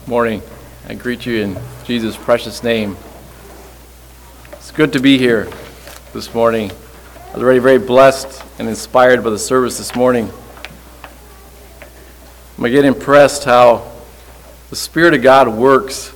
Morning. I greet you in Jesus' precious name. It's good to be here this morning. I was already very blessed and inspired by the service this morning. I get impressed how the Spirit of God works.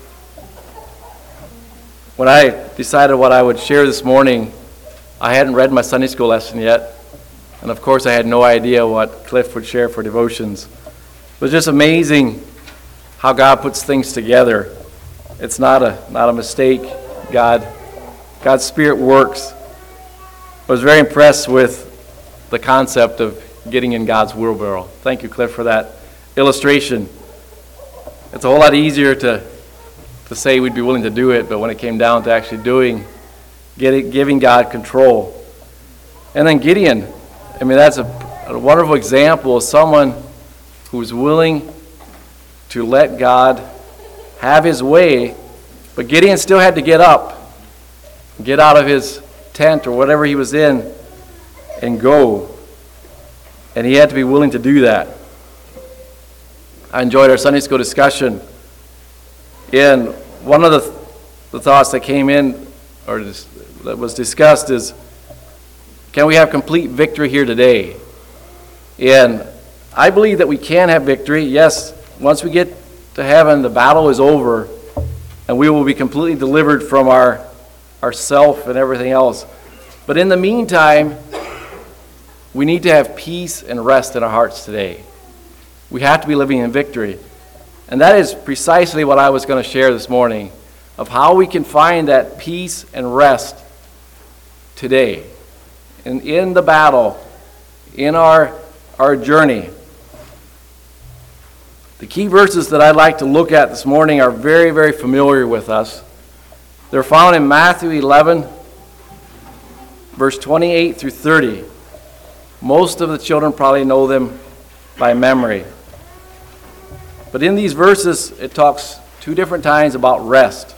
When I decided what I would share this morning, I hadn't read my Sunday school lesson yet. And of course, I had no idea what Cliff would share for devotions. It was just amazing how God puts things together. It's not a mistake. God's Spirit works. I was very impressed with the concept of getting in God's wheelbarrow. Thank you, Cliff, for that illustration. It's a whole lot easier to say we'd be willing to do it, but when it came down to actually giving God control. And then Gideon, that's a wonderful example of someone who's willing to let God have his way, but Gideon still had to get up, get out of his tent or whatever he was in, and go. And he had to be willing to do that. I enjoyed our Sunday school discussion, and one of the thoughts that came in, or that was discussed, is, can we have complete victory here today? And I believe that we can have victory. Yes, once we get to heaven, the battle is over, and we will be completely delivered from our self and everything else. But in the meantime, we need to have peace and rest in our hearts today. We have to be living in victory. And that is precisely what I was going to share this morning, of how we can find that peace and rest today. And in the battle, in our journey. The key verses that I'd like to look at this morning are very, very familiar with us. They're found in Matthew 11, verse 28 through 30. Most of the children probably know them by memory. But in these verses, it talks two different times about rest.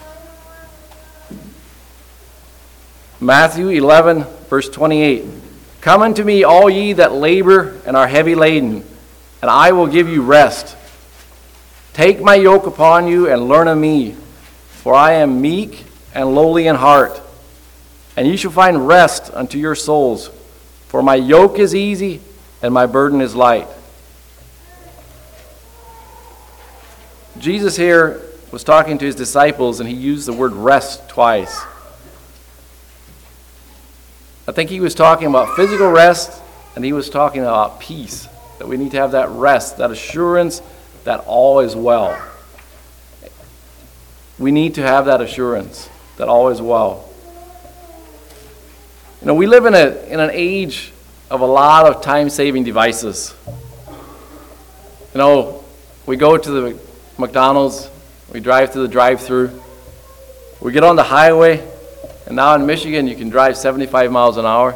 Matthew 11, verse 28. Come unto me, all ye that labor and are heavy laden, and I will give you rest. Take my yoke upon you and learn of me, for I am meek and lowly in heart, and ye shall find rest unto your souls. For my yoke is easy and my burden is light. Jesus here was talking to his disciples, and he used the word rest twice. I think he was talking about physical rest, and he was talking about peace. That we need to have that rest, that assurance that all is well. We need to have that assurance that all is well. We live in an age of a lot of time-saving devices. We go to the McDonald's, we drive through the drive-thru, we get on the highway, and now in Michigan you can drive 75 miles an hour.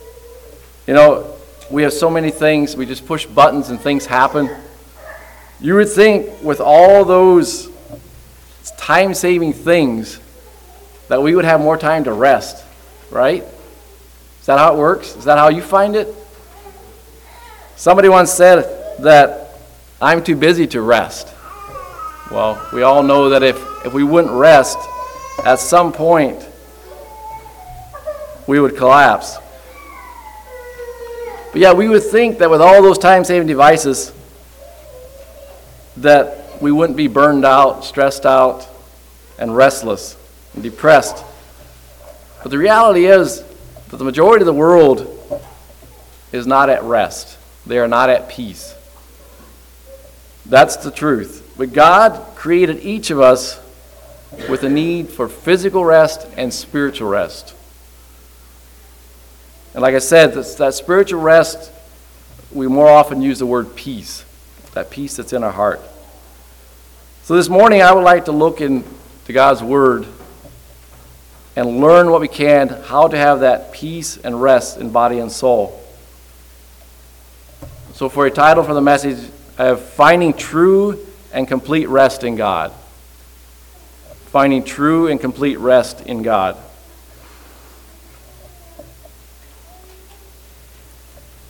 We have so many things, we just push buttons and things happen. You would think with all those time-saving things that we would have more time to rest, right? Is that how it works? Is that how you find it? Somebody once said that I'm too busy to rest. Well, we all know that if we wouldn't rest, at some point we would collapse. But yeah, we would think that with all those time-saving devices that we wouldn't be burned out, stressed out, and restless and depressed. But the reality is that the majority of the world is not at rest. They are not at peace. That's the truth. But God created each of us with a need for physical rest and spiritual rest. And like I said, that spiritual rest, we more often use the word peace, that peace that's in our heart. So this morning I would like to look into God's Word and learn what we can, how to have that peace and rest in body and soul. So for a title for the message, I have Finding True and Complete Rest in God. Finding true and complete rest in God.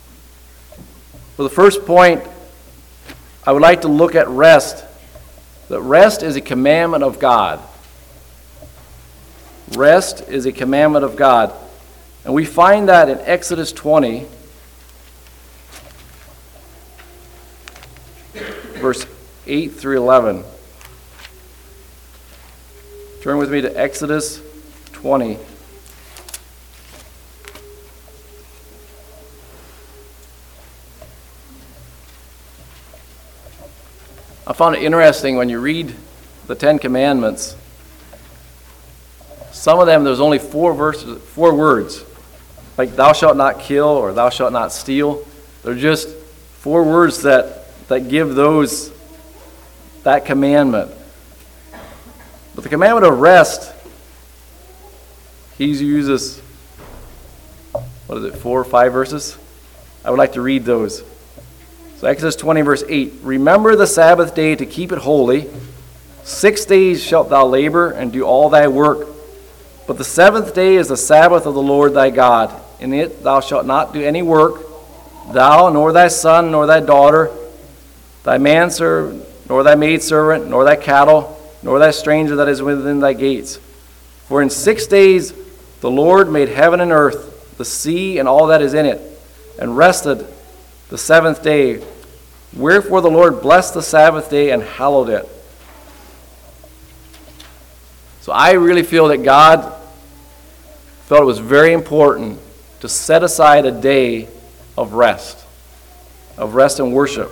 For the first point, I would like to look at rest that rest is a commandment of God. Rest is a commandment of God. And we find that in Exodus 20, verse 8 through 11. Turn with me to Exodus 20. I found it interesting when you read the Ten Commandments. Some of them, there's only 4 words, like thou shalt not kill or thou shalt not steal. They're just 4 words that give that commandment. But the commandment of rest, he uses, 4 or 5 verses? I would like to read those. So Exodus 20, verse 8, remember the Sabbath day to keep it holy. 6 days shalt thou labor and do all thy work. But the 7th day is the Sabbath of the Lord thy God. In it thou shalt not do any work, thou, nor thy son, nor thy daughter, thy manservant, nor thy maidservant, nor thy cattle, nor thy stranger that is within thy gates. For in 6 days the Lord made heaven and earth, the sea and all that is in it, and rested the 7th day. Wherefore the Lord blessed the Sabbath day and hallowed it. So I really feel that God felt it was very important to set aside a day of rest and worship.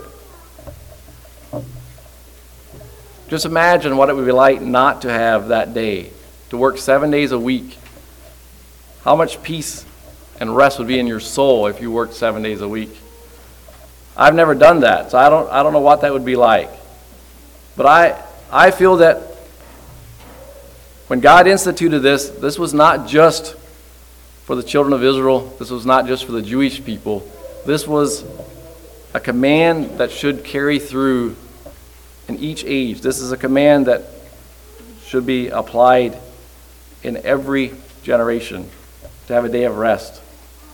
Just imagine what it would be like not to have that day, to work 7 days a week. How much peace and rest would be in your soul if you worked 7 days a week. I've never done that, so I don't know what that would be like. But I feel that when God instituted this was not just for the children of Israel. This was not just for the Jewish people. This was a command that should carry through in each age. This is a command that should be applied in every generation, to have a day of rest.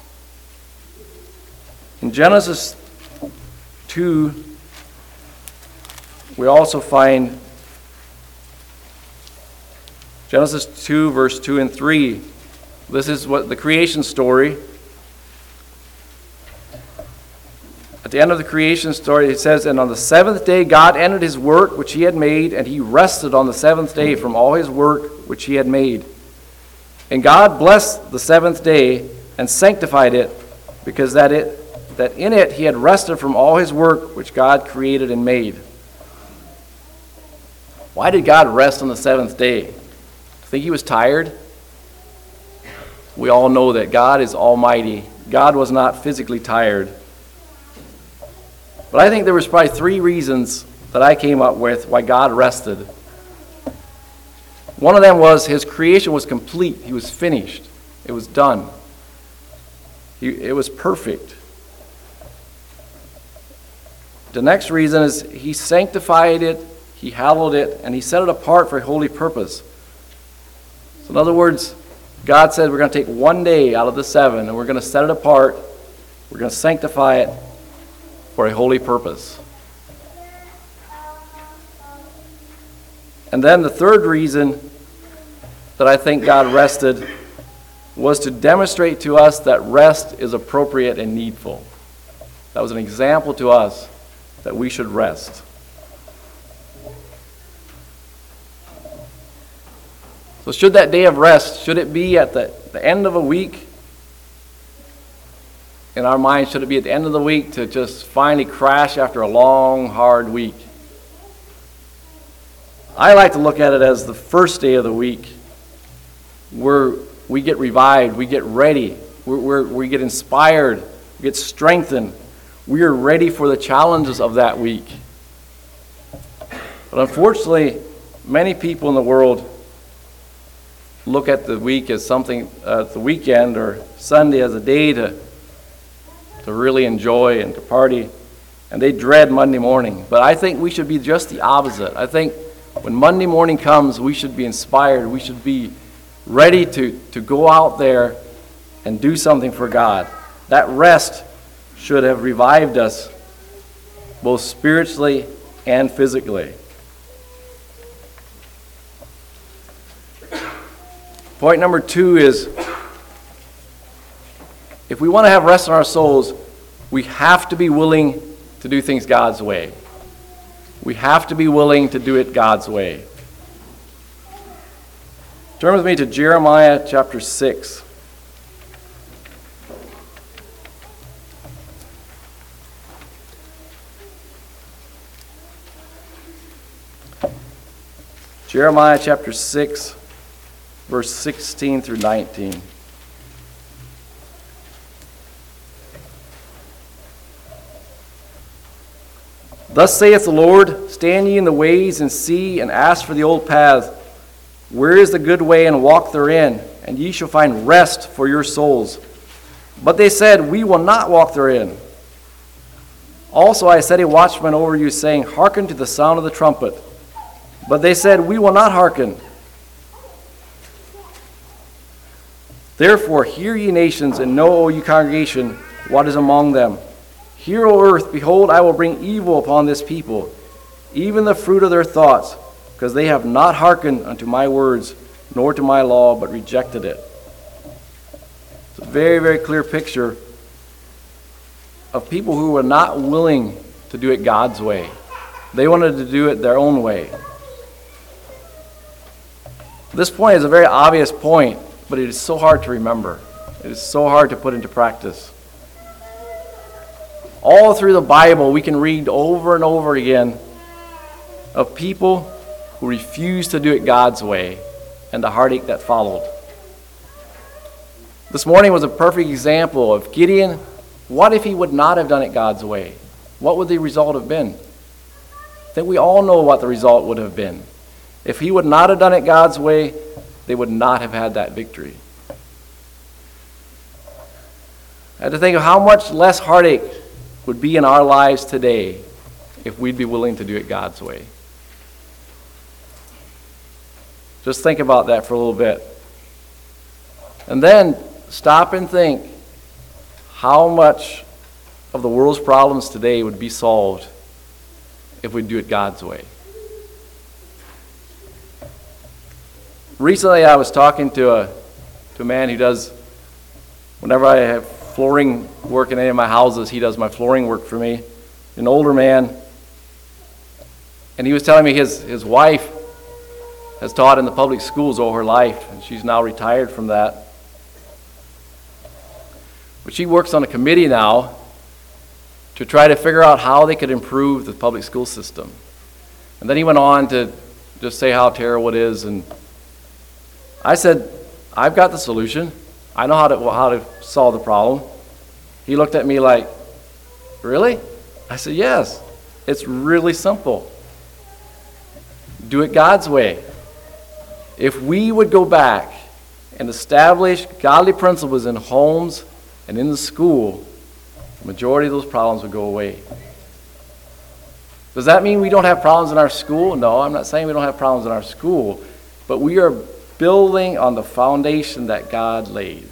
In Genesis 2, we also find Genesis 2, verse 2 and 3. This is what the creation story. At the end of the creation story, it says, and on the 7th day God ended his work which he had made, and he rested on the 7th day from all his work which he had made. And God blessed the 7th day and sanctified it, because that in it he had rested from all his work which God created and made. Why did God rest on the 7th day? Think he was tired? We all know that God is almighty. God was not physically tired. But I think there was probably 3 reasons that I came up with why God rested. One of them was his creation was complete. He was finished. It was done. It was perfect. The next reason is he sanctified it, he hallowed it, and he set it apart for a holy purpose. So in other words, God said we're going to take 1 day out of the 7 and we're going to set it apart. We're going to sanctify it for a holy purpose. And then the third reason that I think God rested was to demonstrate to us that rest is appropriate and needful. That was an example to us that we should rest. So should that day of rest, should it be at the end of a week? In our minds, should it be at the end of the week to just finally crash after a long, hard week? I like to look at it as the first day of the week where we get revived, we get ready, we get inspired, we get strengthened. We are ready for the challenges of that week. But unfortunately, many people in the world look at the week as something, the weekend or Sunday as a day to really enjoy and to party, and they dread Monday morning. But I think we should be just the opposite. I think when Monday morning comes, we should be inspired. We should be ready to go out there and do something for God. That rest should have revived us both spiritually and physically. Point number 2 is, if we want to have rest in our souls, we have to be willing to do things God's way. We have to be willing to do it God's way. Turn with me to Jeremiah chapter 6. Jeremiah chapter 6, verse 16 through 19. Thus saith the Lord, stand ye in the ways and see, and ask for the old paths. Where is the good way, and walk therein, and ye shall find rest for your souls. But they said, we will not walk therein. Also I set a watchman over you, saying, hearken to the sound of the trumpet. But they said, we will not hearken. Therefore hear ye nations, and know, O ye congregation, what is among them. Hear, O earth, behold, I will bring evil upon this people, even the fruit of their thoughts, because they have not hearkened unto my words, nor to my law, but rejected it. It's a very, very clear picture of people who were not willing to do it God's way. They wanted to do it their own way. This point is a very obvious point, but it is so hard to remember. It is so hard to put into practice. All through the Bible, we can read over and over again of people who refused to do it God's way and the heartache that followed. This morning was a perfect example of Gideon. What if he would not have done it God's way? What would the result have been? I think we all know what the result would have been. If he would not have done it God's way, they would not have had that victory. I had to think of how much less heartache would be in our lives today if we'd be willing to do it God's way. Just think about that for a little bit. And then stop and think how much of the world's problems today would be solved if we do it God's way. Recently I was talking to a man who does, whenever I have flooring work in any of my houses, he does my flooring work for me. An older man. And he was telling me his wife has taught in the public schools all her life, and she's now retired from that. But she works on a committee now to try to figure out how they could improve the public school system. And then he went on to just say how terrible it is. And I said, I've got the solution. I know how to solve the problem. He looked at me like, really? I said, yes. It's really simple. Do it God's way. If we would go back and establish godly principles in homes and in the school, the majority of those problems would go away. Does that mean we don't have problems in our school? No, I'm not saying we don't have problems in our school, but we are building on the foundation that God laid.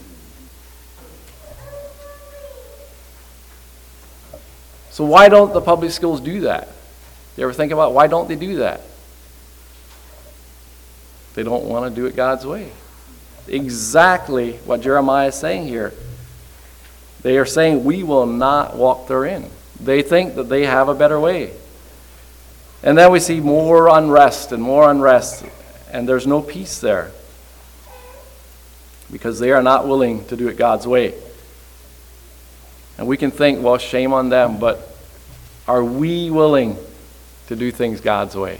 So why don't the public schools do that? You ever think about why don't they do that? They don't want to do it God's way. Exactly what Jeremiah is saying here. They are saying we will not walk therein. They think that they have a better way. And then we see more unrest, and there's no peace there because they are not willing to do it God's way. And we can think, well, shame on them, but are we willing to do things God's way?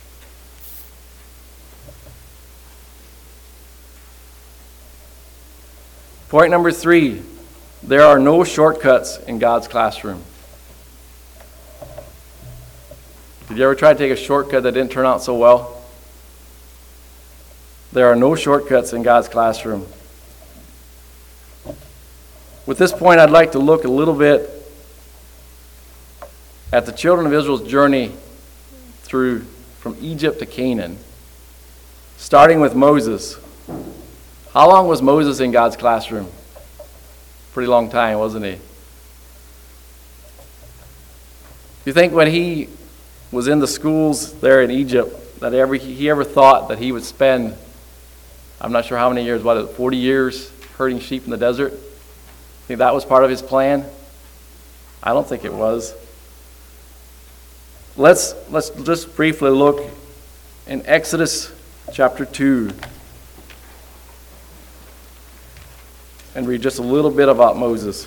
Point number 3, there are no shortcuts in God's classroom. Did you ever try to take a shortcut that didn't turn out so well? There are no shortcuts in God's classroom. With this point, I'd like to look a little bit at the children of Israel's journey from Egypt to Canaan, starting with Moses. How long was Moses in God's classroom? Pretty long time, wasn't he? You think when he was in the schools there in Egypt that he ever thought that he would spend I'm not sure how many years, 40 years herding sheep in the desert? Think that was part of his plan? I don't think it was. Let's just briefly look in Exodus chapter 2 and read just a little bit about Moses.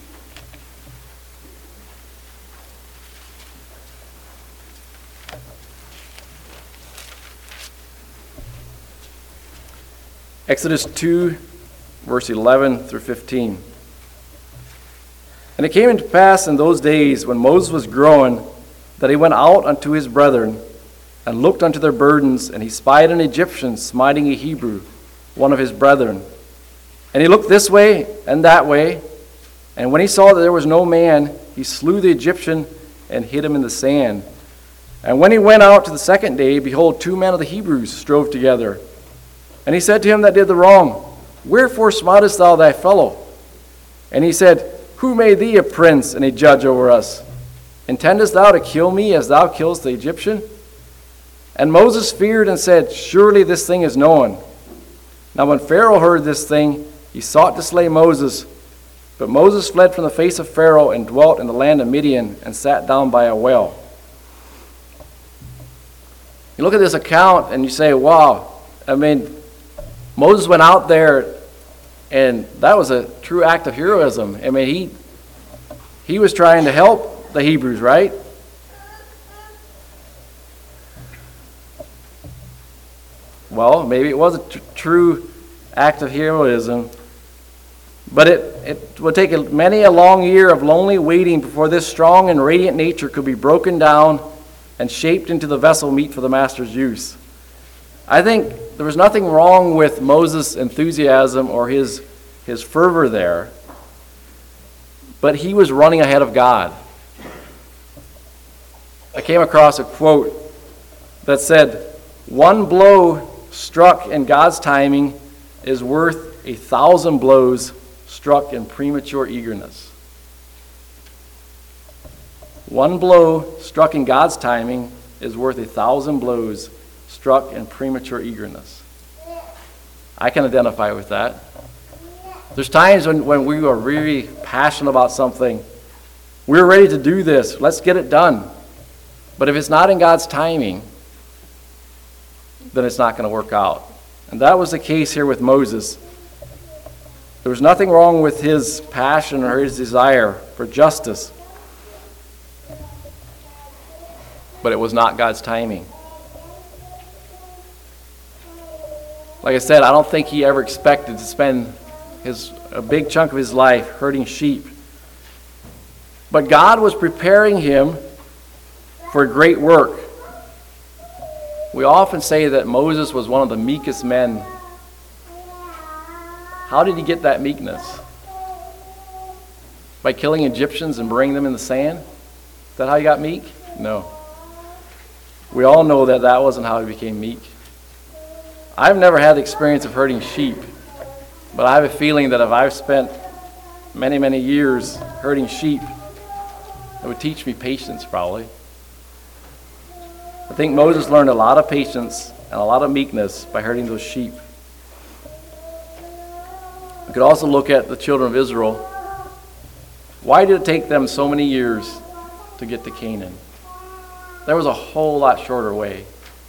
Exodus 2, verse 11 through 15. And it came to pass in those days when Moses was grown that he went out unto his brethren and looked unto their burdens, and he spied an Egyptian smiting a Hebrew, one of his brethren. And he looked this way and that way, and when he saw that there was no man, he slew the Egyptian and hid him in the sand. And when he went out to the second day, behold, 2 men of the Hebrews strove together. And he said to him that did the wrong, Wherefore smitest thou thy fellow? And he said, Who made thee a prince and a judge over us? Intendest thou to kill me as thou killest the Egyptian? And Moses feared and said, Surely this thing is known. Now when Pharaoh heard this thing, he sought to slay Moses. But Moses fled from the face of Pharaoh and dwelt in the land of Midian and sat down by a well. You look at this account and you say, wow, Moses went out there, and that was a true act of heroism. He was trying to help the Hebrews, right? Well, maybe it was a true act of heroism, but it would take many a long year of lonely waiting before this strong and radiant nature could be broken down and shaped into the vessel meet for the master's use. I think there was nothing wrong with Moses' enthusiasm or his fervor there, but he was running ahead of God. I came across a quote that said, "One blow struck in God's timing is worth 1,000 blows struck in premature eagerness." One blow struck in God's timing is worth 1,000 blows struck in premature eagerness. I can identify with that. There's times when we are really passionate about something. We're ready to do this. Let's get it done. But if it's not in God's timing, then it's not going to work out. And that was the case here with Moses. There was nothing wrong with his passion or his desire for justice, but it was not God's timing. Like I said, I don't think he ever expected to spend a big chunk of his life herding sheep. But God was preparing him for a great work. We often say that Moses was one of the meekest men. How did he get that meekness? By killing Egyptians and burying them in the sand? Is that how he got meek? No. We all know that that wasn't how he became meek. I've never had the experience of herding sheep, but I have a feeling that if I've spent many, many years herding sheep, it would teach me patience probably. I think Moses learned a lot of patience and a lot of meekness by herding those sheep. We could also look at the children of Israel. Why did it take them so many years to get to Canaan? There was a whole lot shorter way.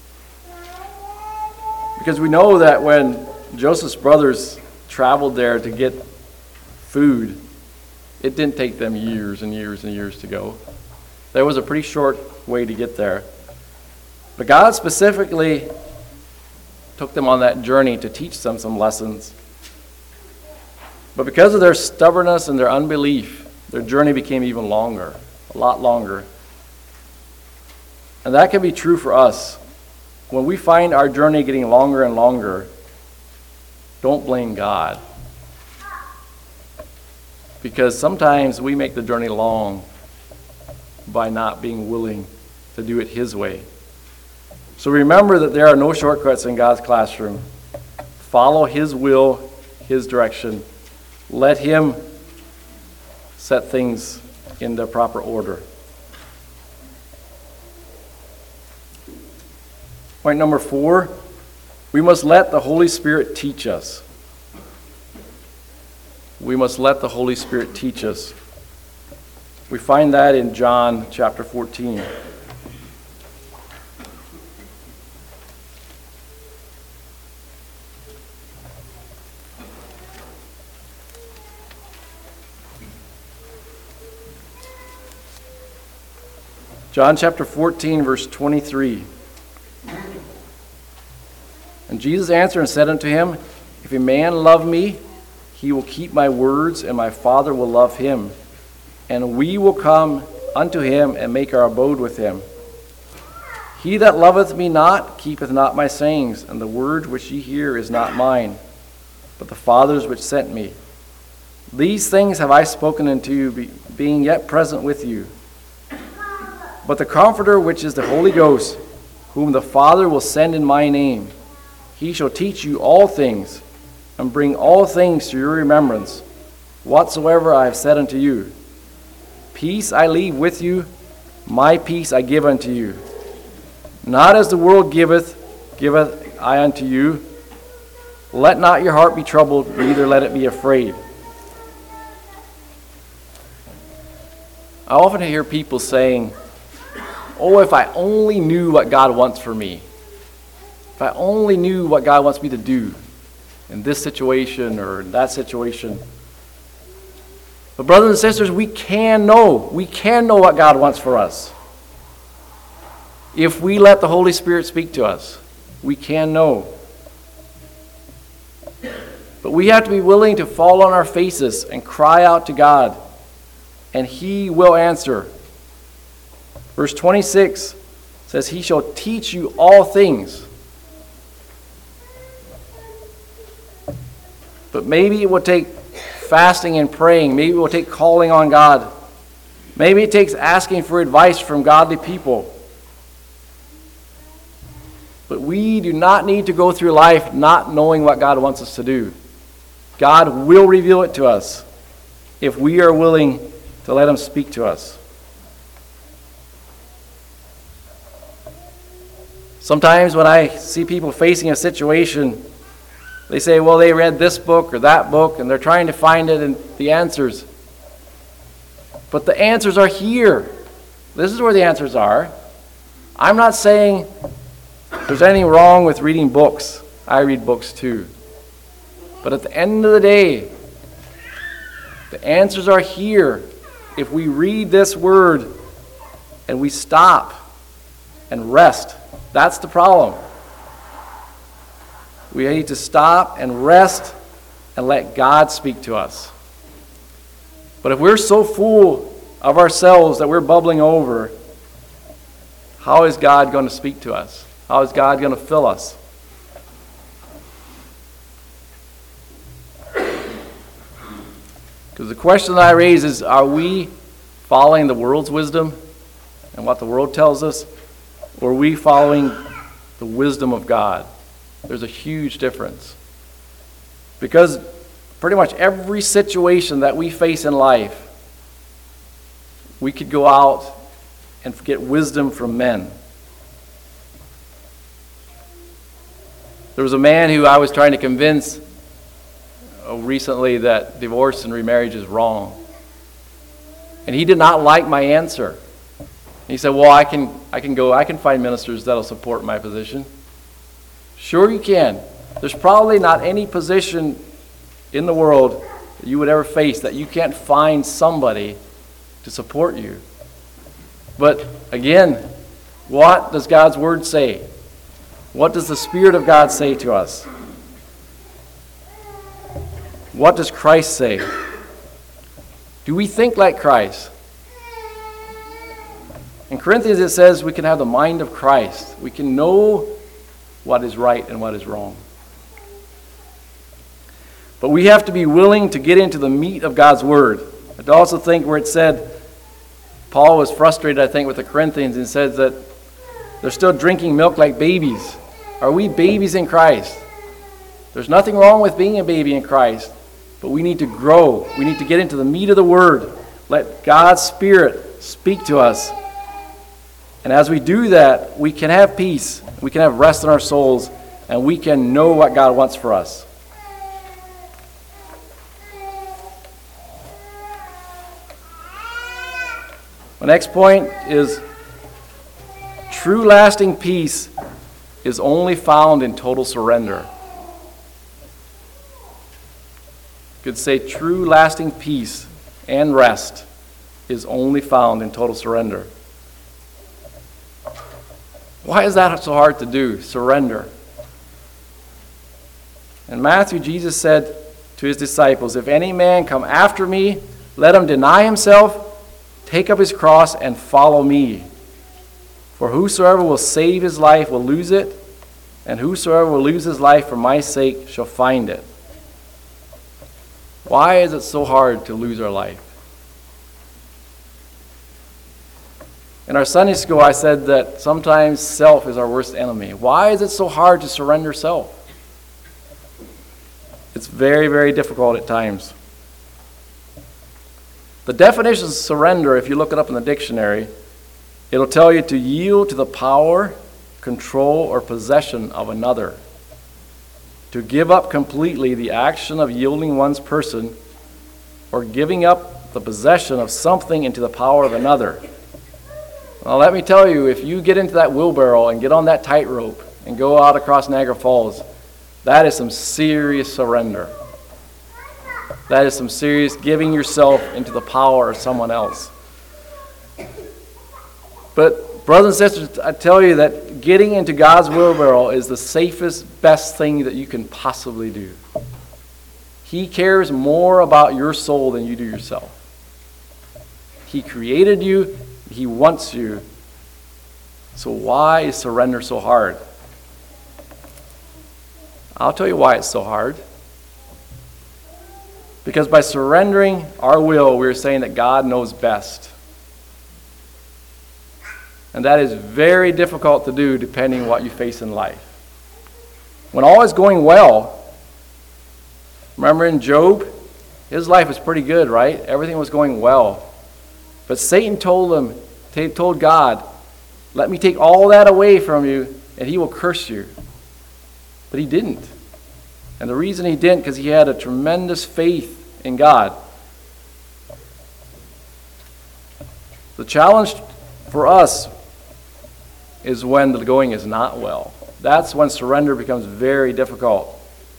Because we know that when Joseph's brothers traveled there to get food, it didn't take them years and years and years to go. There was a pretty short way to get there. But God specifically took them on that journey to teach them some lessons. But because of their stubbornness and their unbelief, their journey became even longer, a lot longer. And that can be true for us. When we find our journey getting longer and longer, don't blame God. Because sometimes we make the journey long by not being willing to do it His way. So remember that there are no shortcuts in God's classroom. Follow His will, His direction. Let Him set things in the proper order. Point number 4, We must let the Holy Spirit teach us. We must let the Holy Spirit teach us. We find that in John chapter 14. John chapter 14, verse 23. And Jesus answered and said unto him, If a man love me, he will keep my words, and my Father will love him. And we will come unto him and make our abode with him. He that loveth me not keepeth not my sayings, and the word which ye hear is not mine, but the Father's which sent me. These things have I spoken unto you, being yet present with you. But the Comforter, which is the Holy Ghost, whom the Father will send in my name, he shall teach you all things, and bring all things to your remembrance, whatsoever I have said unto you. Peace I leave with you, my peace I give unto you. Not as the world giveth, giveth I unto you. Let not your heart be troubled, neither let it be afraid. I often hear people saying, oh, if I only knew what God wants for me. If I only knew what God wants me to do in this situation or in that situation. But brothers and sisters, we can know. We can know what God wants for us. If we let the Holy Spirit speak to us, we can know. But we have to be willing to fall on our faces and cry out to God, and He will answer. Verse 26 says, He shall teach you all things. But maybe it will take fasting and praying. Maybe it will take calling on God. Maybe it takes asking for advice from godly people. But we do not need to go through life not knowing what God wants us to do. God will reveal it to us if we are willing to let Him speak to us. Sometimes when I see people facing a situation, they say, well, they read this book or that book, and they're trying to find it and the answers. But the answers are here. This is where the answers are. I'm not saying there's anything wrong with reading books. I read books too. But at the end of the day, the answers are here if we read this word and we stop and rest. That's the problem. We need to stop and rest and let God speak to us. But if we're so full of ourselves that we're bubbling over, how is God going to speak to us? How is God going to fill us? Because the question that I raise is, are we following the world's wisdom and what the world tells us? Or are we following the wisdom of God? There's a huge difference. Because pretty much every situation that we face in life, we could go out and get wisdom from men. There was a man who I was trying to convince recently that divorce and remarriage is wrong. And he did not like my answer. He said, well, I can find ministers that'll support my position. Sure you can. There's probably not any position in the world that you would ever face that you can't find somebody to support you. But again, what does God's Word say? What does the Spirit of God say to us? What does Christ say? Do we think like Christ? In Corinthians it says we can have the mind of Christ. We can know what is right and what is wrong. But we have to be willing to get into the meat of God's Word. I also think where it said, Paul was frustrated, I think, with the Corinthians and said that they're still drinking milk like babies. Are we babies in Christ? There's nothing wrong with being a baby in Christ, but we need to grow. We need to get into the meat of the Word. Let God's Spirit speak to us. And as we do that, we can have peace. We can have rest in our souls, and we can know what God wants for us. My next point is true lasting peace is only found in total surrender. You could say true lasting peace and rest is only found in total surrender. Why is that so hard to do? Surrender. In Matthew, Jesus said to his disciples, "If any man come after me, let him deny himself, take up his cross, and follow me. For whosoever will save his life will lose it, and whosoever will lose his life for my sake shall find it." Why is it so hard to lose our life? In our Sunday school, I said that sometimes self is our worst enemy. Why is it so hard to surrender self? It's very, very difficult at times. The definition of surrender, if you look it up in the dictionary, it'll tell you to yield to the power, control, or possession of another. To give up completely the action of yielding one's person or giving up the possession of something into the power of another. Well, let me tell you, if you get into that wheelbarrow and get on that tightrope and go out across Niagara Falls, that is some serious surrender. That is some serious giving yourself into the power of someone else. But brothers and sisters, I tell you that getting into God's wheelbarrow is the safest, best thing that you can possibly do. He cares more about your soul than you do yourself. He created you. He wants you. So why is surrender so hard? I'll tell you why it's so hard. Because by surrendering our will, we're saying that God knows best. And that is very difficult to do depending on what you face in life. When all is going well, remember in Job, his life was pretty good, right? Everything was going well. But Satan told God, "Let me take all that away from you, and he will curse you." But he didn't. And the reason he didn't, because he had a tremendous faith in God. The challenge for us is when the going is not well. That's when surrender becomes very difficult.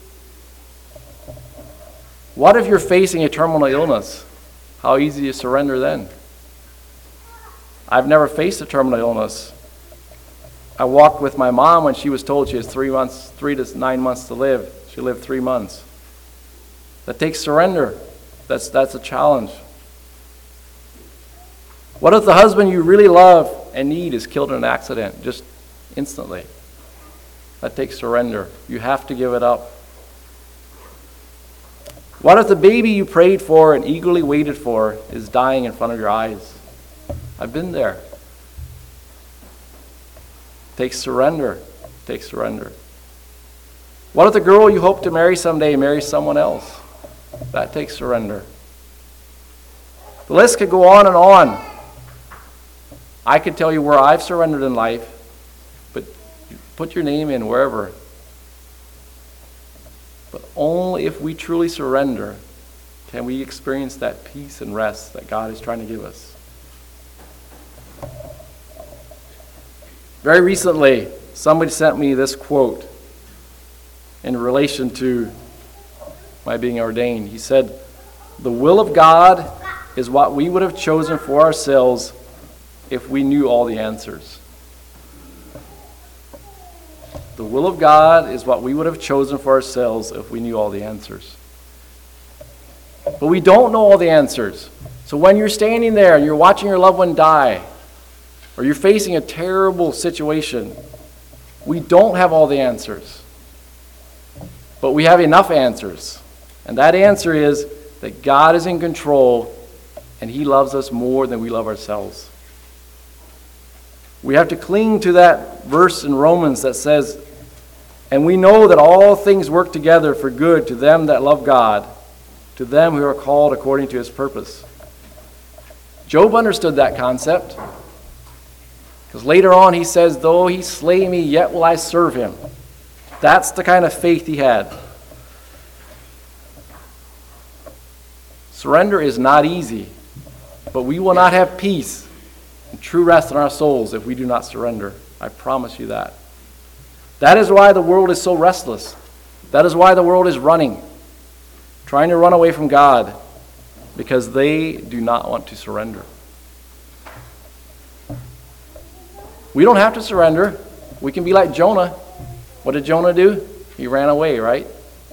What if you're facing a terminal illness? How easy to surrender then? I've never faced a terminal illness. I walked with my mom when she was told she has 3 to 9 months to live. She lived 3 months. That takes surrender. That's a challenge. What if the husband you really love and need is killed in an accident, just instantly? That takes surrender. You have to give it up. What if the baby you prayed for and eagerly waited for is dying in front of your eyes? I've been there. Takes surrender. Takes surrender. What if the girl you hope to marry someday marries someone else? That takes surrender. The list could go on and on. I could tell you where I've surrendered in life, but put your name in wherever. But only if we truly surrender can we experience that peace and rest that God is trying to give us. Very recently, somebody sent me this quote in relation to my being ordained. He said, "The will of God is what we would have chosen for ourselves if we knew all the answers." The will of God is what we would have chosen for ourselves if we knew all the answers. But we don't know all the answers. So when you're standing there and you're watching your loved one die, or you're facing a terrible situation, we don't have all the answers. But we have enough answers. And that answer is that God is in control and He loves us more than we love ourselves. We have to cling to that verse in Romans that says, "And we know that all things work together for good to them that love God, to them who are called according to His purpose." Job understood that concept. Because later on he says, "Though he slay me, yet will I serve him." That's the kind of faith he had. Surrender is not easy, but we will not have peace and true rest in our souls if we do not surrender. I promise you that. That is why the world is so restless. That is why the world is running, trying to run away from God, because they do not want to surrender. We don't have to surrender. We can be like Jonah. What did Jonah do? He ran away, right?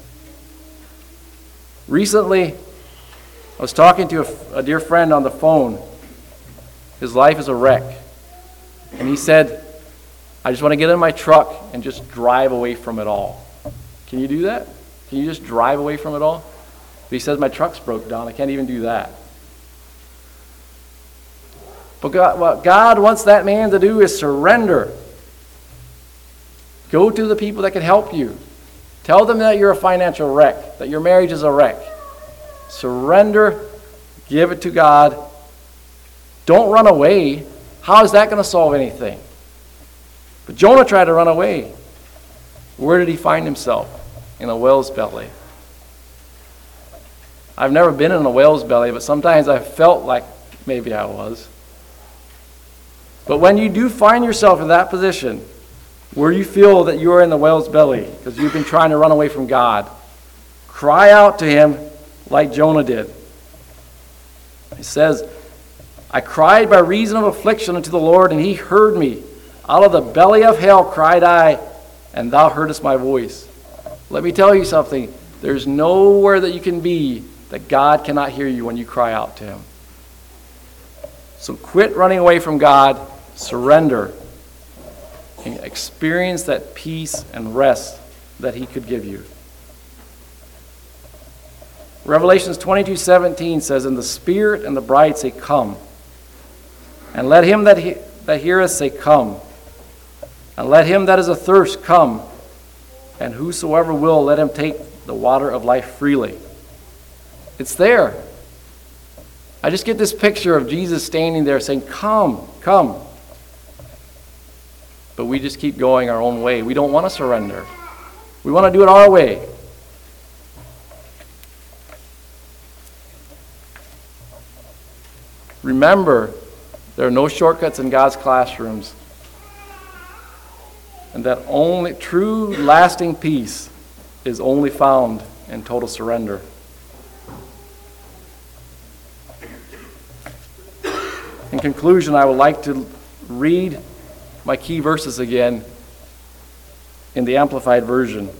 Recently, I was talking to a dear friend on the phone. His life is a wreck. And he said, I just want to get in my truck and just drive away from it all. Can you do that? Can you just drive away from it all? But he says, my truck's broke down. I can't even do that. But what God wants that man to do is surrender. Go to the people that can help you. Tell them that you're a financial wreck, that your marriage is a wreck. Surrender, give it to God. Don't run away. How is that going to solve anything? But Jonah tried to run away. Where did he find himself? In a whale's belly. I've never been in a whale's belly, but sometimes I felt like maybe I was. But when you do find yourself in that position, where you feel that you are in the whale's belly because you've been trying to run away from God, cry out to him like Jonah did. He says, I cried by reason of affliction unto the Lord, and he heard me. Out of the belly of hell cried I, and thou heardest my voice. Let me tell you something. There's nowhere that you can be that God cannot hear you when you cry out to him. So quit running away from God, surrender, and experience that peace and rest that he could give you. Revelations 22:17 says, and the Spirit and the bride say, come. And let him that heareth say, come. And let him that is athirst come. And whosoever will, let him take the water of life freely. It's there. I just get this picture of Jesus standing there saying, come, come. But we just keep going our own way. We don't want to surrender. We want to do it our way. Remember, there are no shortcuts in God's classrooms. And that only true, lasting peace is only found in total surrender. In conclusion, I would like to read my key verses again in the Amplified Version.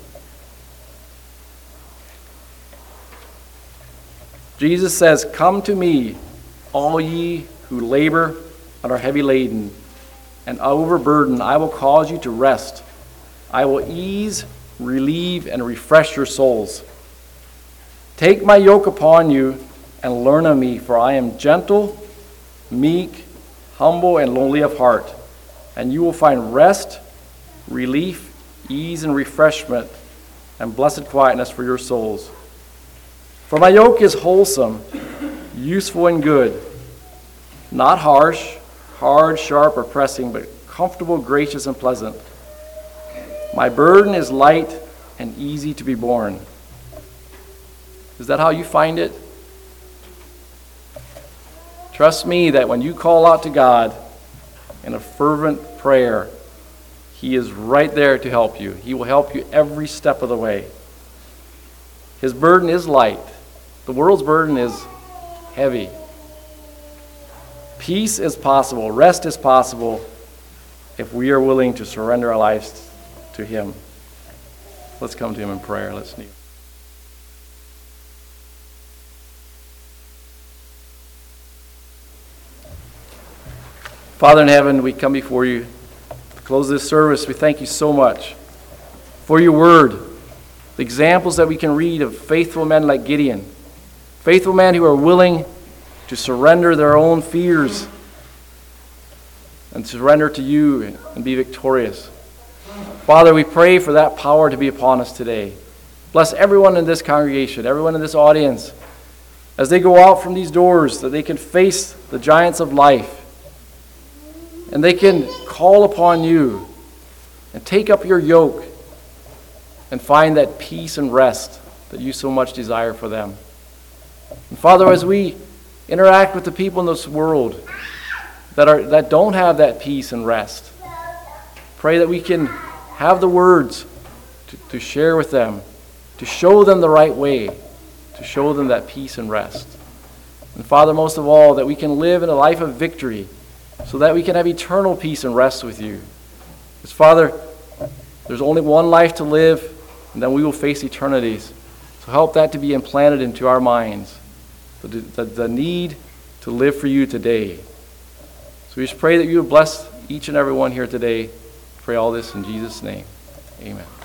Jesus says, come to me, all ye who labor and are heavy laden, and overburdened, I will cause you to rest. I will ease, relieve, and refresh your souls. Take my yoke upon you and learn of me, for I am gentle, meek, humble, and lowly of heart, and you will find rest, relief, ease, and refreshment, and blessed quietness for your souls. For my yoke is wholesome, useful, and good, not harsh, hard, sharp, or pressing, but comfortable, gracious, and pleasant. My burden is light and easy to be borne. Is that how you find it? Trust me that when you call out to God in a fervent prayer, he is right there to help you. He will help you every step of the way. His burden is light. The world's burden is heavy. Peace is possible. Rest is possible if we are willing to surrender our lives to him. Let's come to him in prayer. Let's kneel. Father in heaven, we come before you to close this service. We thank you so much for your word, the examples that we can read of faithful men like Gideon, faithful men who are willing to surrender their own fears and surrender to you and be victorious. Father, we pray for that power to be upon us today. Bless everyone in this congregation, everyone in this audience, as they go out from these doors, that they can face the giants of life and they can call upon you and take up your yoke and find that peace and rest that you so much desire for them. And Father, as we interact with the people in this world that don't have that peace and rest, pray that we can have the words to share with them, to show them the right way, to show them that peace and rest. And Father, most of all, that we can live in a life of victory so that we can have eternal peace and rest with you. Because Father, there's only one life to live, and then we will face eternities. So help that to be implanted into our minds, the need to live for you today. So we just pray that you would bless each and every one here today. Pray all this in Jesus' name. Amen.